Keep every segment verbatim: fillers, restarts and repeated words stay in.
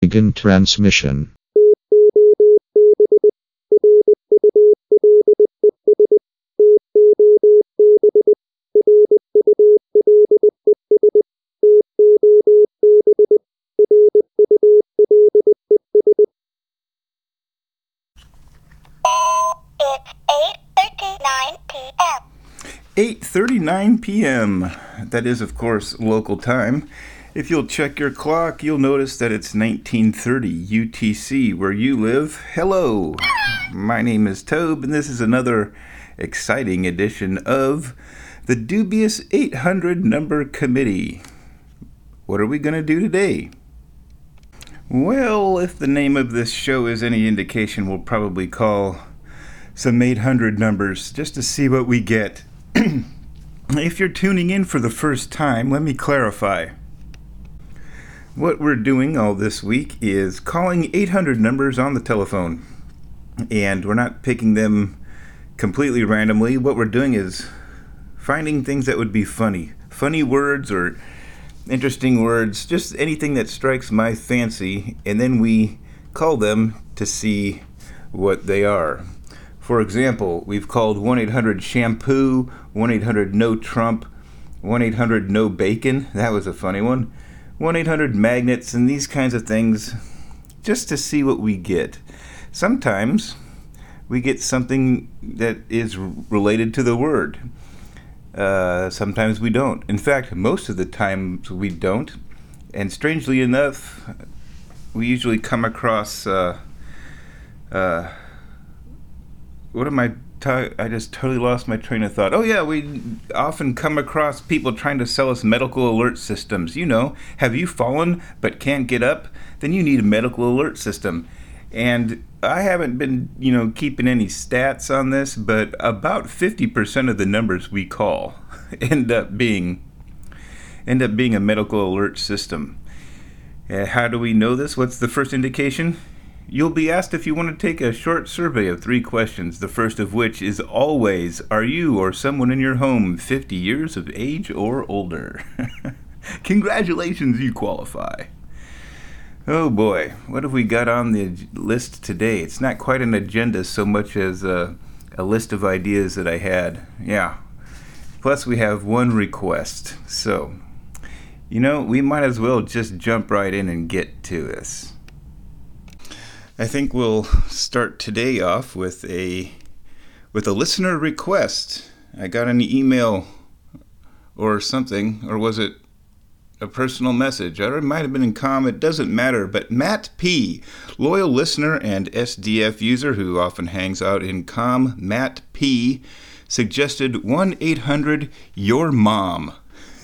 Begin transmission. eight thirty-nine p.m. That is, of course, local time. If you'll check your clock, you'll notice that it's nineteen thirty U T C where you live. Hello, my name is Tobe, and this is another exciting edition of the Dubious eight hundred Number Committee. What are we going to do today? Well, if the name of this show is any indication, we'll probably call some eight hundred numbers just to see what we get. If you're tuning in for the first time, let me clarify. What we're doing all this week is calling eight hundred numbers on the telephone. And we're not picking them completely randomly. What we're doing is finding things that would be funny. Funny words or interesting words, just anything that strikes my fancy, and then we call them to see what they are. For example, we've called one eight hundred shampoo, one eight hundred no Trump, one eight hundred no bacon. That was a funny one. one eight hundred magnets and these kinds of things just to see what we get. Sometimes we get something that is related to the word. Uh, sometimes we don't. In fact, most of the times we don't. And strangely enough, we usually come across uh, uh, what am I t- I just totally lost my train of thought. Oh yeah, we often come across people trying to sell us medical alert systems. You know, have you fallen but can't get up? Then you need a medical alert system. And I haven't been, you know, keeping any stats on this, but about fifty percent of the numbers we call end up being end up being a medical alert system. Uh, how do we know this? What's the first indication? You'll be asked if you want to take a short survey of three questions, the first of which is always, are you or someone in your home fifty years of age or older? Congratulations, you qualify. Oh boy, what have we got on the list today? It's not quite an agenda so much as a, a list of ideas that I had. Yeah. Plus we have one request. So, you know, we might as well just jump right in and get to this. I think we'll start today off with a with a listener request. I got an email or something, or was it a personal message? Or it might have been in com, it doesn't matter. But Matt P., loyal listener and S D F user who often hangs out in com, Matt P., suggested one eight hundred your mom.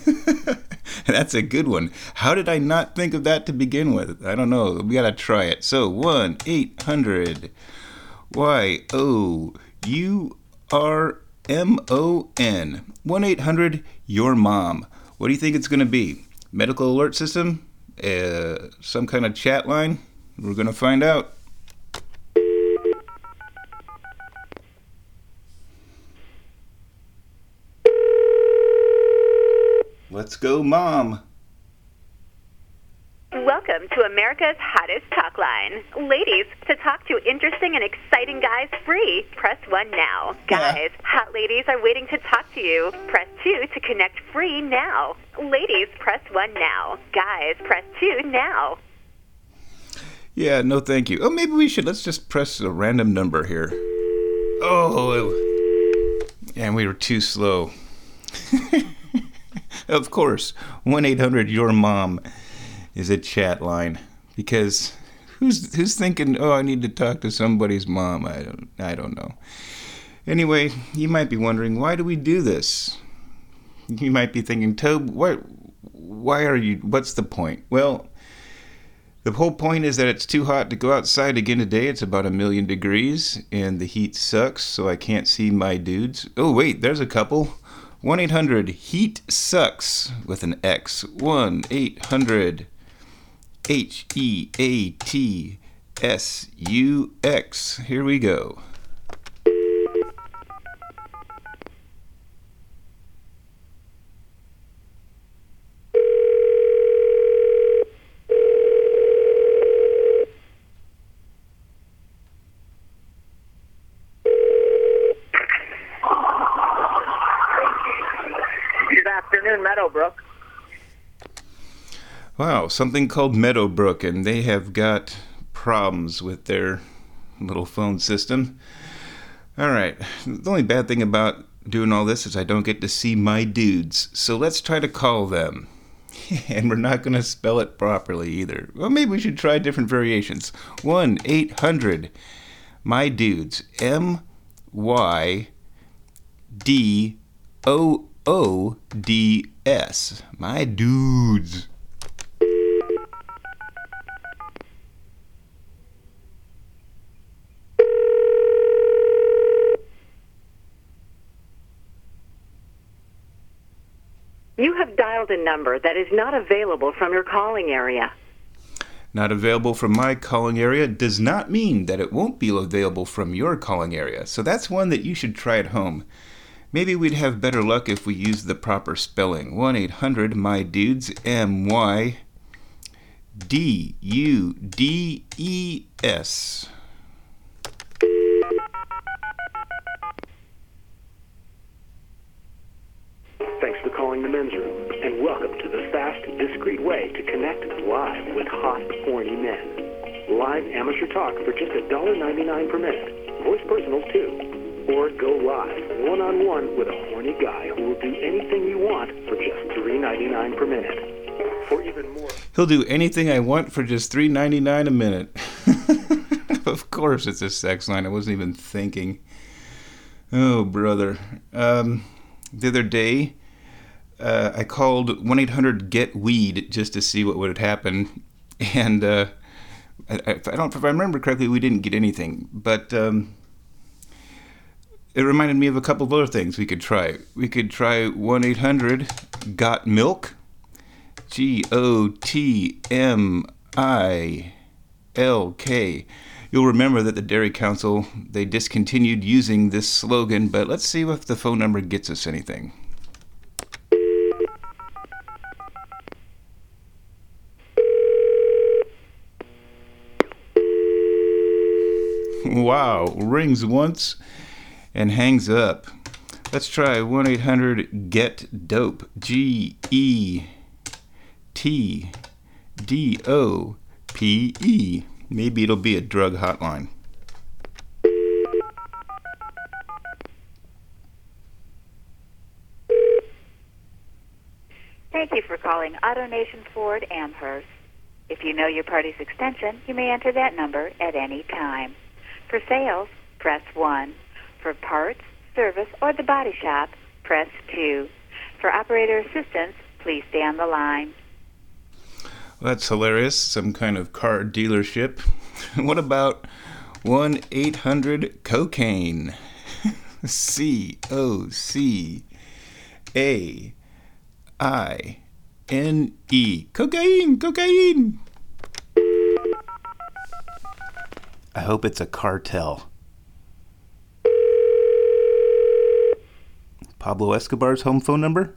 That's a good one. How did I not think of that to begin with? I don't know. We gotta try it. So one eight hundred Y O U R M O N. one eight hundred your mom. What do you think it's gonna be? Medical alert system? Uh, some kind of chat line? We're gonna find out. Let's go, Mom. Welcome to America's hottest talk line. Ladies, to talk to interesting and exciting guys free, press one now. Guys, yeah. Hot ladies are waiting to talk to you. Press two to connect free now. Ladies, press one now. Guys, press two now. Yeah, no thank you. Oh, maybe we should. Let's just press a random number here. Oh, and we were too slow. Of course, one eight hundred your mom is a chat line, because who's who's thinking, oh, I need to talk to somebody's mom? I don't I don't know. Anyway, you might be wondering, why do we do this? You might be thinking, Tobe, why why are you? What's the point? Well, the whole point is that it's too hot to go outside again today. It's about a million degrees, and the heat sucks, so I can't see my dudes. Oh wait, there's a couple. one eight hundred heat sucks with an X. one eight hundred H E A T S U X. Here we go. Meadowbrook. Wow, something called Meadowbrook, and they have got problems with their little phone system. All right, the only bad thing about doing all this is I don't get to see my dudes, so let's try to call them. And we're not going to spell it properly either. Well, maybe we should try different variations. one eight hundred my dudes, M Y D O O D S, my dudes. You have dialed a number that is not available from your calling area. Not available from my calling area does not mean that it won't be available from your calling area. So that's one that you should try at home. Maybe we'd have better luck if we used the proper spelling. one eight hundred my dudes, M Y D U D E S. Thanks for calling the men's room, and welcome to the fast, discreet way to connect live with hot, horny men. Live amateur talk for just one dollar ninety-nine per minute. Voice personal, too. Or go live, one-on-one with a horny guy who will do anything you want for just three ninety-nine per minute. For even more... He'll do anything I want for just three ninety-nine a minute. Of course it's a sex line. I wasn't even thinking. Oh, brother. Um, the other day... Uh, I called one eight hundred get weed just to see what would happen, and uh, I, I don't, if I remember correctly, we didn't get anything. But um, it reminded me of a couple of other things we could try. We could try one eight hundred got milk, G O T M I L K. You'll remember that the Dairy Council, they discontinued using this slogan, but let's see if the phone number gets us anything. Wow, rings once and hangs up. Let's try one eight hundred get dope, G E T D O P E. Maybe it'll be a drug hotline. Thank you for calling AutoNation Ford Amherst. If you know your party's extension, you may enter that number at any time. For sales, press one. For parts, service, or the body shop, press two. For operator assistance, please stay on the line. Well, that's hilarious. Some kind of car dealership. What about one eight hundred cocaine? C O C A I N E. Cocaine! Cocaine! I hope it's a cartel. Pablo Escobar's home phone number?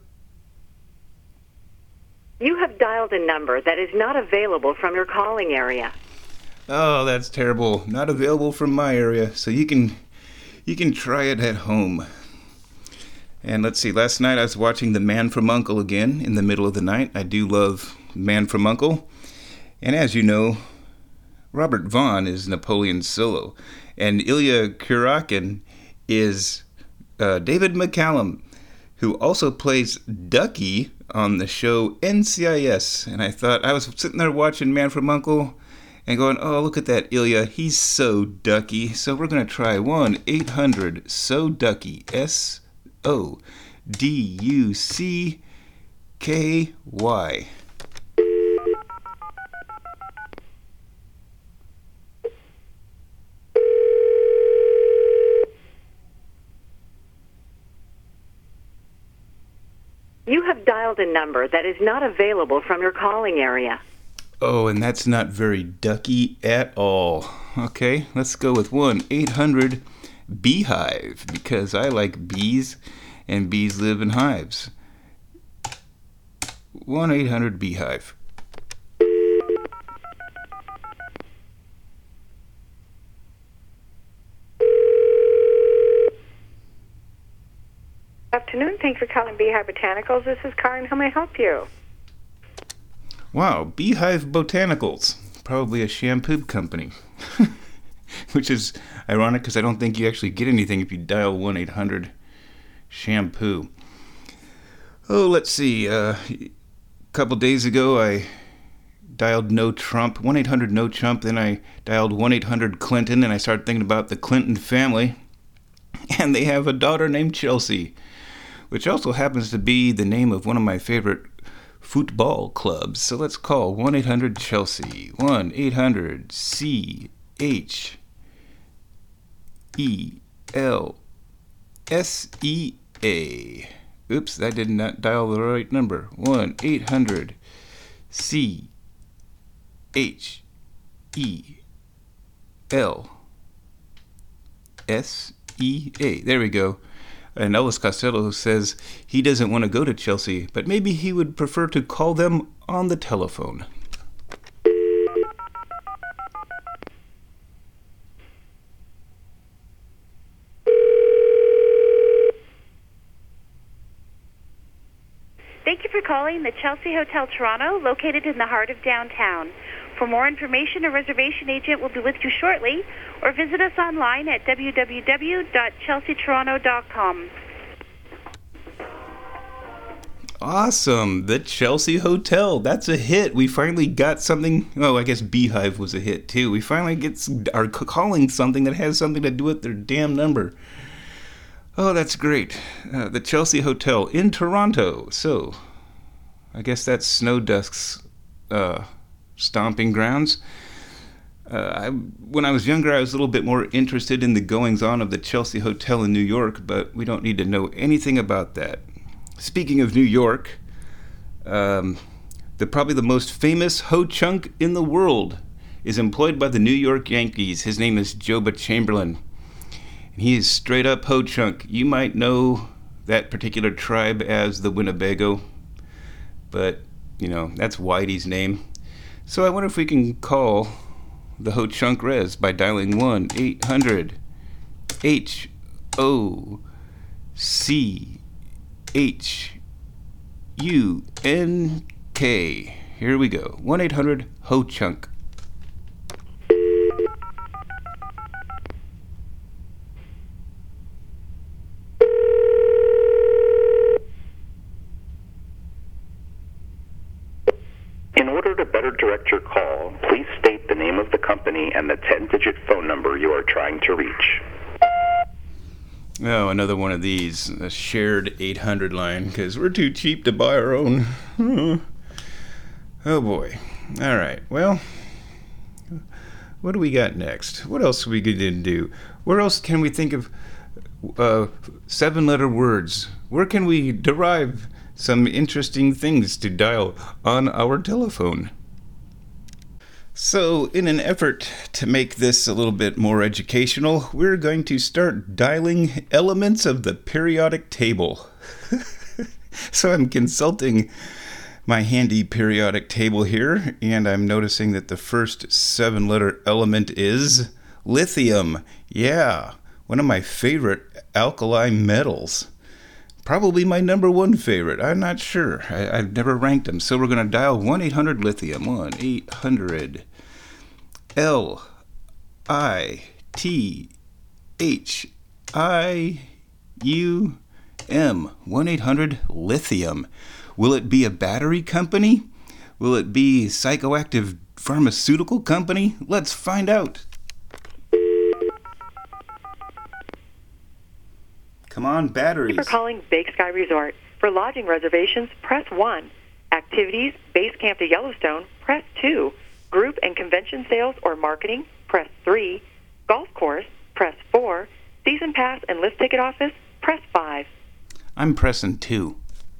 You have dialed a number that is not available from your calling area. Oh, that's terrible. Not available from my area, so you can you can try it at home. And let's see, last night I was watching The Man from U N C L E again in the middle of the night. I do love Man from U N C L E. And as you know, Robert Vaughn is Napoleon Solo, and Ilya Kuryakin is uh, David McCallum, who also plays Ducky on the show N C I S. And I thought, I was sitting there watching Man from U N C L E and going, oh, look at that Ilya, he's so Ducky. So we're going to try one eight hundred so Ducky, S O D U C K Y. You have dialed a number that is not available from your calling area. Oh, and that's not very ducky at all. Okay, let's go with one eight hundred beehive, because I like bees, and bees live in hives. one eight hundred beehive. afternoon. Thanks for calling Beehive Botanicals. This is Karen. How may I help you? Wow, Beehive Botanicals. Probably a shampoo company. Which is ironic because I don't think you actually get anything if you dial one eight hundred shampoo. Oh, let's see. Uh, a couple days ago, I dialed no Trump, one eight hundred no Trump. Then I dialed one eight hundred Clinton, and I started thinking about the Clinton family. And they have a daughter named Chelsea, which also happens to be the name of one of my favorite football clubs. So let's call one eight hundred Chelsea. one eight hundred C H E L S E A. Oops, I did not dial the right number. one eight hundred C H E L S E A. There we go. And Elvis Costello says he doesn't want to go to Chelsea, but maybe he would prefer to call them on the telephone. Thank you for calling the Chelsea Hotel Toronto, located in the heart of downtown. For more information, a reservation agent will be with you shortly, or visit us online at w w w dot chelsea toronto dot com. Awesome. The Chelsea Hotel. That's a hit. We finally got something. Oh, I guess Beehive was a hit too. We finally get are calling something that has something to do with their damn number. Oh, that's great. Uh, the Chelsea Hotel in Toronto. So, I guess that's Snow Dusk's uh, stomping grounds. Uh, I, when I was younger, I was a little bit more interested in the goings-on of the Chelsea Hotel in New York, but we don't need to know anything about that. Speaking of New York, um, the probably the most famous ho-chunk in the world is employed by the New York Yankees. His name is Joba Chamberlain. He is straight up ho-chunk. You might know that particular tribe as the Winnebago, but, you know, that's Whitey's name. So I wonder if we can call the ho-chunk res by dialing one eight hundred H O C H U N K. Here we go. one eight hundred ho-chunk. In order to better direct your call, please state the name of the company and the ten-digit phone number you are trying to reach. Oh, another one of these, a shared eight hundred line, because we're too cheap to buy our own. Oh boy. All right, well, what do we got next? What else are we going to do? Where else can we think of uh, seven-letter words? Where can we derive some interesting things to dial on our telephone? So, in an effort to make this a little bit more educational, we're going to start dialing elements of the periodic table. So I'm consulting my handy periodic table here, and I'm noticing that the first seven-letter element is lithium. Yeah, one of my favorite alkali metals. Probably my number one favorite. I'm not sure. I, I've never ranked them. So we're going to dial one eight hundred lithium. one eight hundred L I T H I U M. one eight hundred lithium. Will it be a battery company? Will it be a psychoactive pharmaceutical company? Let's find out. Come on, batteries. Thank you for calling Big Sky Resort. For lodging reservations, press one. Activities, base camp to Yellowstone, press two. Group and convention sales or marketing, press three. Golf course, press four. Season pass and lift ticket office, press five. I'm pressing two.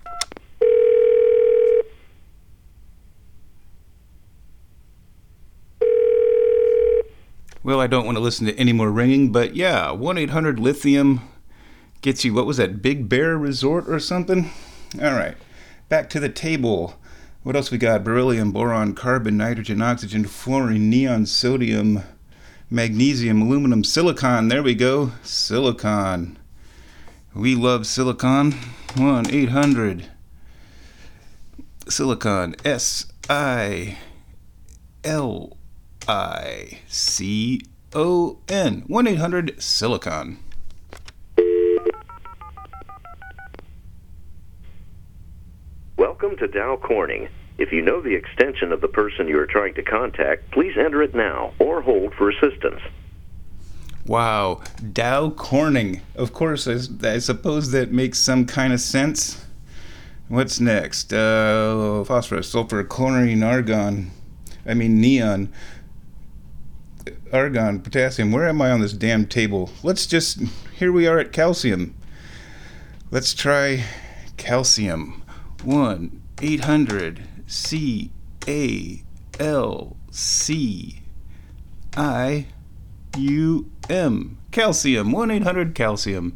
Well, I don't want to listen to any more ringing, but yeah, one eight hundred lithium gets you, what was that, Big Bear Resort or something? All right, back to the table. What else we got? Beryllium, boron, carbon, nitrogen, oxygen, fluorine, neon, sodium, magnesium, aluminum, silicon. There we go, silicon. We love silicon. one eight hundred Silicon. S I L I C O N. one eight hundred Silicon. Welcome to Dow Corning. If you know the extension of the person you are trying to contact, please enter it now or hold for assistance. Wow, Dow Corning. Of course, I, I suppose that makes some kind of sense. What's next? Uh, phosphorus, sulfur, chlorine, argon. I mean neon. Argon, potassium. Where am I on this damn table? Let's just... Here we are at calcium. Let's try calcium. one eight hundred C A L C I U M. Calcium. one eight hundred calcium.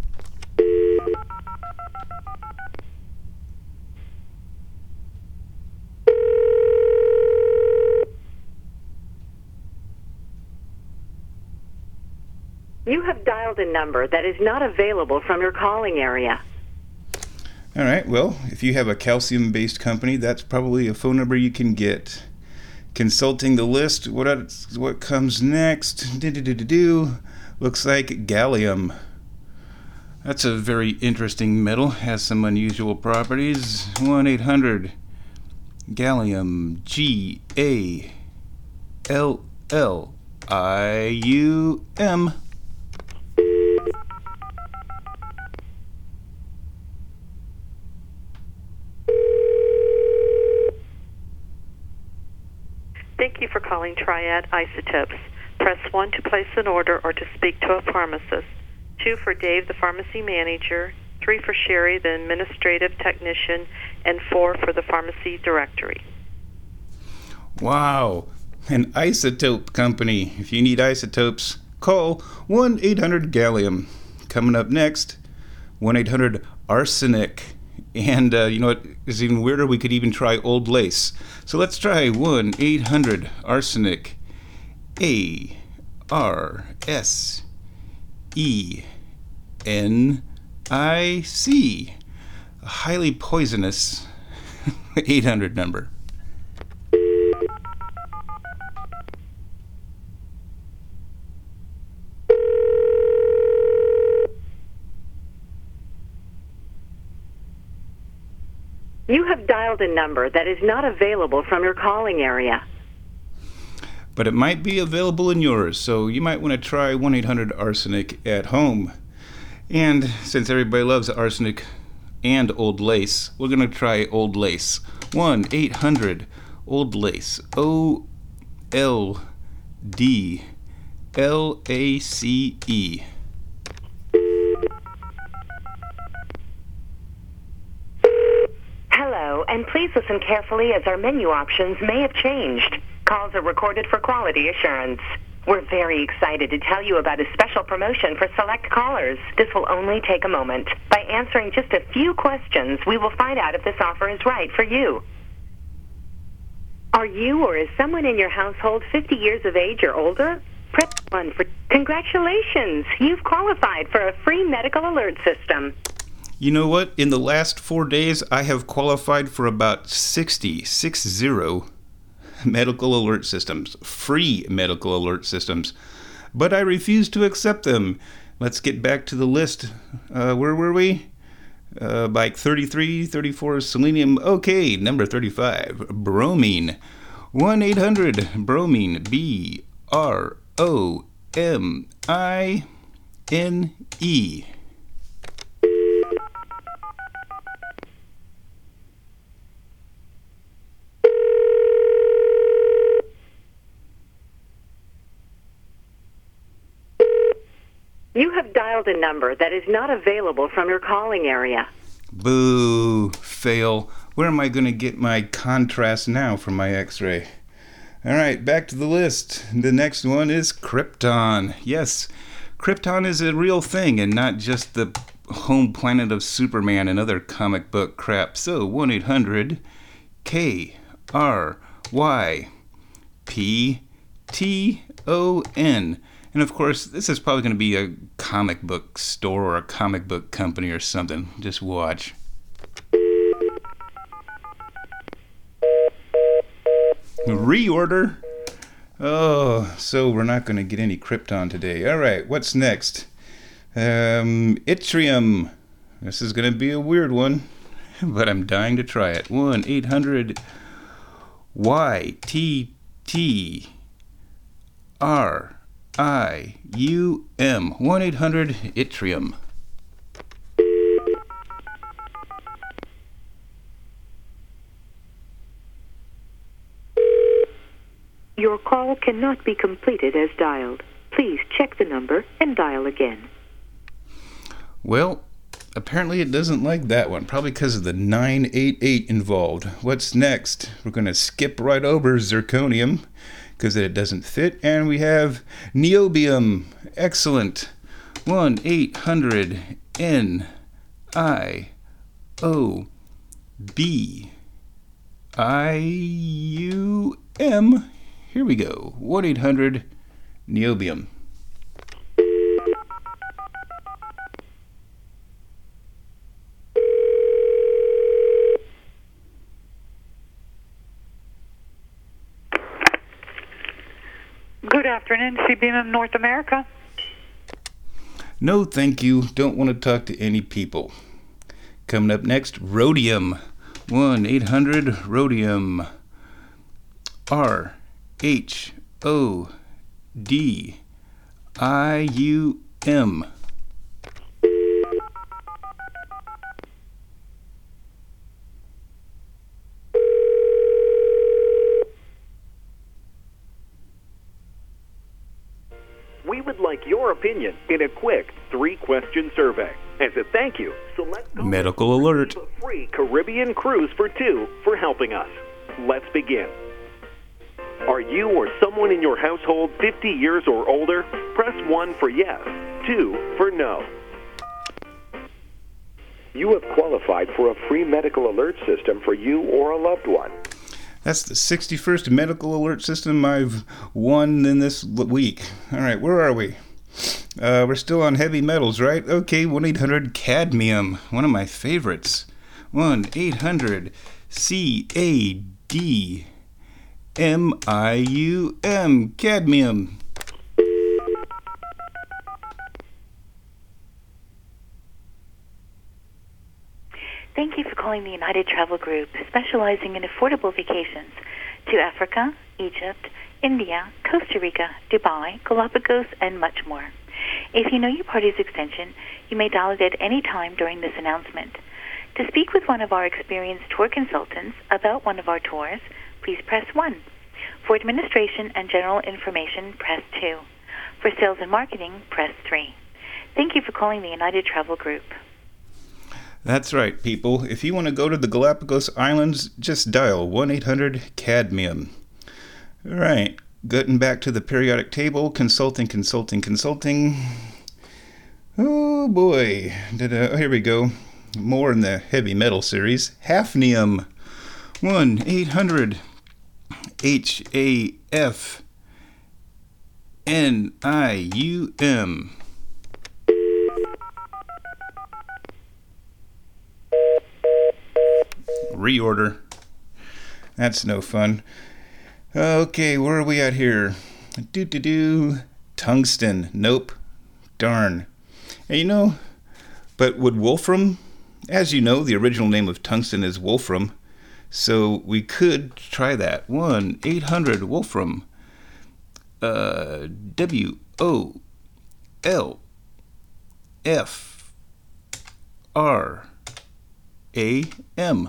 You have dialed a number that is not available from your calling area. All right, well, if you have a calcium-based company, that's probably a phone number you can get. Consulting the list, what else, what comes next? Do-do-do-do-do. Looks like gallium. That's a very interesting metal, has some unusual properties. one eight hundred gallium. G A L L I U M. Thank you for calling Triad Isotopes. Press one to place an order or to speak to a pharmacist. two for Dave, the pharmacy manager. three for Sherry, the administrative technician. And four for the pharmacy directory. Wow, an isotope company. If you need isotopes, call one eight hundred gallium. Coming up next, one eight hundred arsenic. And uh, you know what is even weirder? We could even try old lace. So let's try one eight hundred arsenic. A R S E N I C. A highly poisonous eight hundred number. You have dialed a number that is not available from your calling area. But it might be available in yours, so you might want to try one eight hundred arsenic at home. And since everybody loves arsenic and old lace, we're going to try old lace. one eight hundred old lace. O L D L A C E. Hello, and please listen carefully as our menu options may have changed. Calls are recorded for quality assurance. We're very excited to tell you about a special promotion for select callers. This will only take a moment. By answering just a few questions, we will find out if this offer is right for you. Are you or is someone in your household fifty years of age or older? Press one for congratulations. You've qualified for a free medical alert system. You know what? In the last four days, I have qualified for about sixty, six zero, medical alert systems, free medical alert systems, but I refuse to accept them. Let's get back to the list. Uh, where were we? Uh, like thirty-three, thirty-four, selenium. Okay, number thirty-five, bromine. one eight hundred bromine, B R O M I N E. You have dialed a number that is not available from your calling area. Boo, fail. Where am I going to get my contrast now for my x-ray? All right, back to the list. The next one is Krypton. Yes, Krypton is a real thing and not just the home planet of Superman and other comic book crap. So one eight hundred K R Y P T O N. And of course, this is probably going to be a comic book store or a comic book company or something. Just watch. Reorder. Oh, so we're not going to get any Krypton today. All right, what's next? Um, Yttrium. This is going to be a weird one, but I'm dying to try it. one eight hundred Y T T R I U M. one eight hundred Yttrium. Your call cannot be completed as dialed. Please check the number and dial again. Well, apparently it doesn't like that one, probably because of the nine eight eight involved. What's next? We're going to skip right over zirconium because it doesn't fit, and we have niobium. Excellent. one eight hundred N I O B I U M. Here we go. one eight hundred niobium. Good afternoon, C B M North America. No, thank you. Don't want to talk to any people. Coming up next, rhodium. one eight hundred rhodium. R H O D I U M. We would like your opinion in a quick three-question survey. As a thank you, select Medical alert. a free Caribbean cruise for two for helping us. Let's begin. Are you or someone in your household fifty years or older? Press one for yes, two for no. You have qualified for a free medical alert system for you or a loved one. That's the sixty-first medical alert system I've won in this week. All right, where are we? Uh, we're still on heavy metals, right? Okay, one eight hundred cadmium, one of my favorites. one eight hundred C A D M I U M, cadmium. Thank you for calling the United Travel Group, specializing in affordable vacations to Africa, Egypt, India, Costa Rica, Dubai, Galapagos, and much more. If you know your party's extension, you may dial it at any time during this announcement. To speak with one of our experienced tour consultants about one of our tours, please press one. For administration and general information, press two. For sales and marketing, press three. Thank you for calling the United Travel Group. That's right, people. If you want to go to the Galapagos Islands, just dial one eight hundred cadmium. All right, getting back to the periodic table, consulting, consulting, consulting. Oh boy, Did I, oh, here we go. More in the heavy metal series. Hafnium. one eight hundred H A F N I U M. Reorder. That's no fun. Okay, where are we at here? Do do do. Tungsten. Nope. Darn. And you know, but would wolfram, as you know, the original name of tungsten is wolfram, so we could try that. one eight hundred wolfram. Uh, W O L F R A M.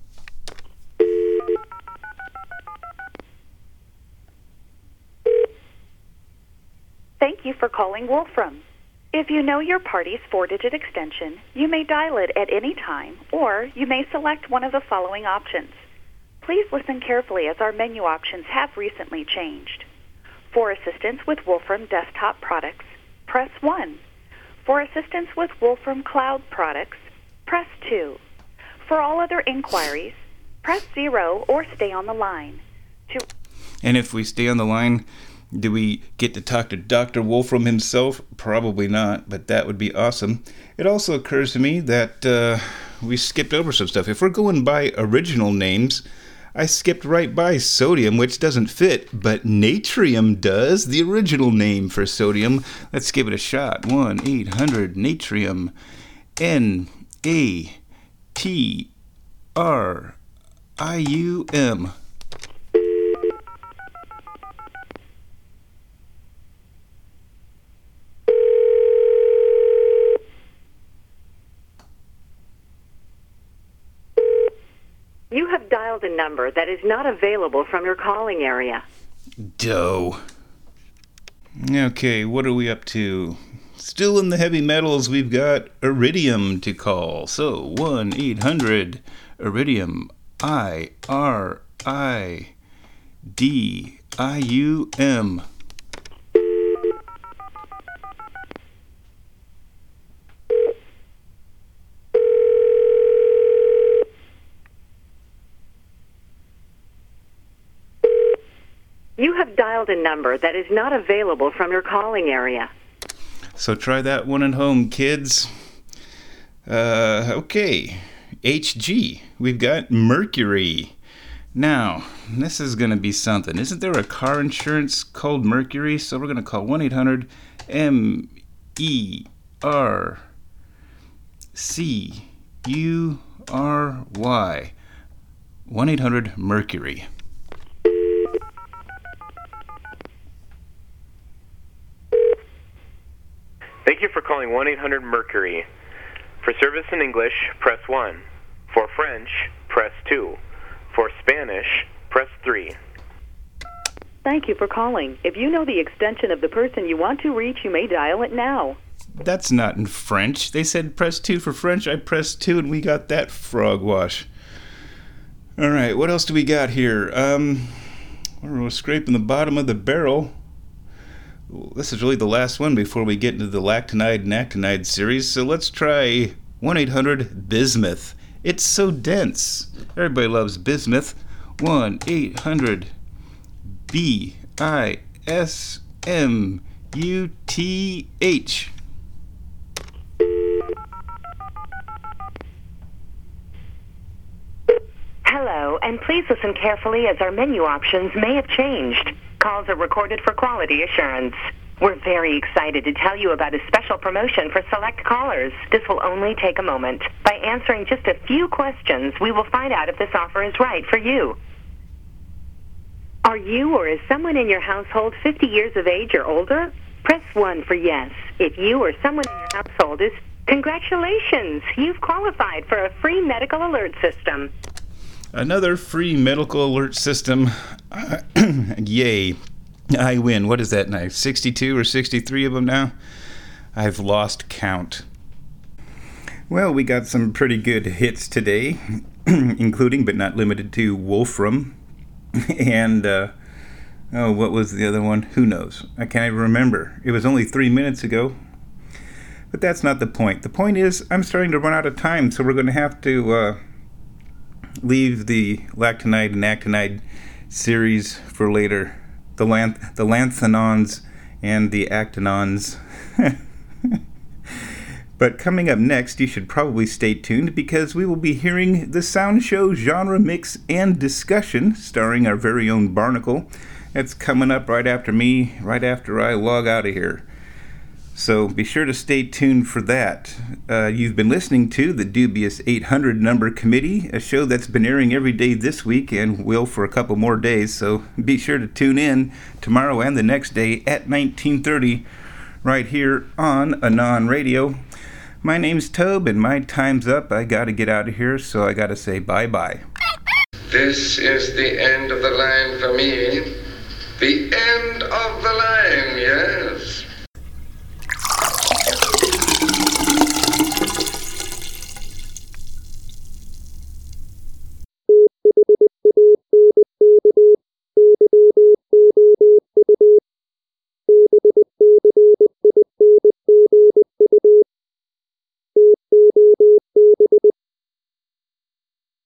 Thank you for calling Wolfram. If you know your party's four-digit extension, you may dial it at any time, or you may select one of the following options. Please listen carefully as our menu options have recently changed. For assistance with Wolfram desktop products, press one. For assistance with Wolfram cloud products, press two. For all other inquiries, press zero or stay on the line. To And if we stay on the line, Do we get to talk to Doctor Wolfram himself? Probably not, but that would be awesome. It also occurs to me that uh, we skipped over some stuff. If we're going by original names, I skipped right by sodium, which doesn't fit, but natrium does, the original name for sodium. Let's give it a shot. one eight hundred natrium. N A T R I U M. You have dialed a number that is not available from your calling area. Doe. Okay, what are we up to? Still in the heavy metals, we've got iridium to call. So, one eight hundred iridium. I R I D I U M. You have dialed a number that is not available from your calling area. So try that one at home, kids. Uh, okay. H G. We've got Mercury. Now, this is going to be something. Isn't there a car insurance called Mercury? So we're going to call one eight hundred M E R C U R Y. one eight hundred Mercury. Thank you for calling one eight hundred Mercury. For service in English, press one. For French, press two. For Spanish, press three. Thank you for calling. If you know the extension of the person you want to reach, you may dial it now. That's not in French. They said press two for French. I pressed two and we got that frog wash. All right, what else do we got here? Um, we're scraping the bottom of the barrel. This is really the last one before we get into the lactonide and actinide series, so let's try one eight hundred bismuth. It's so dense. Everybody loves bismuth. one eight hundred B I S M U T H. Hello, and please listen carefully as our menu options may have changed. Calls are recorded for quality assurance. We're very excited to tell you about a special promotion for select callers. This will only take a moment. By answering just a few questions, we will find out if this offer is right for you. Are you or is someone in your household fifty years of age or older? Press one for yes. If you or someone in your household is, congratulations! You've qualified for a free medical alert system. Another free medical alert system. Yay. I win. What is that now? sixty-two or sixty-three of them now? I've lost count. Well, we got some pretty good hits today, including but not limited to Wolfram. And, uh, oh, what was the other one? Who knows? I can't even remember. It was only three minutes ago. But that's not the point. The point is, I'm starting to run out of time, so we're going to have to uh, leave the lactonide and actinide series for later. The lanth- the lanthanons and the actinons. But coming up next, you should probably stay tuned because we will be hearing the Sound Show Genre Mix and Discussion starring our very own Barnacle. That's coming up right after me, right after I log out of here. So be sure to stay tuned for that. Uh, you've been listening to the Dubious eight hundred Number Committee, a show that's been airing every day this week and will for a couple more days. So be sure to tune in tomorrow and the next day at nineteen thirty right here on Anon Radio. My name's Tobe and my time's up. I got to get out of here, so I got to say bye-bye. This is the end of the line for me. The end of the line, yes.